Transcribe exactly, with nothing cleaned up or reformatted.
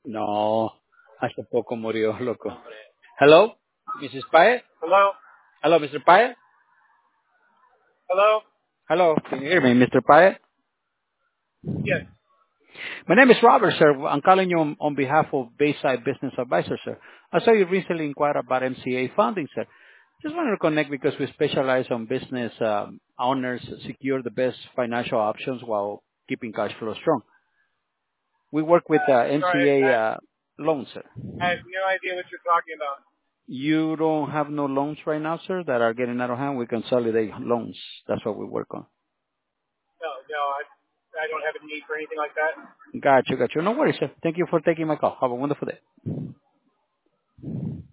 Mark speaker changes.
Speaker 1: No, hace poco murió, loco. Hello, missus Pyatt?
Speaker 2: Hello?
Speaker 1: Hello, mister Pyatt?
Speaker 2: Hello?
Speaker 1: Hello, can you hear me, mister Pyatt?
Speaker 2: Yes.
Speaker 1: My name is Robert, sir. I'm calling you on, on behalf of Bayside Business Advisor, sir. I saw you recently inquired about M C A funding, sir. Just wanted to connect because we specialize on business um, owners secure the best financial options while keeping cash flow strong. We work with uh,
Speaker 2: Sorry,
Speaker 1: M C A
Speaker 2: I,
Speaker 1: uh, loans, sir.
Speaker 2: I have no idea what you're talking about.
Speaker 1: You don't have no loans right now, sir, that are getting out of hand. We consolidate loans. That's what we work on.
Speaker 2: No, no, I, I don't have a need for anything like that.
Speaker 1: Got you, got you. No worries, sir. Thank you for taking my call. Have a wonderful day.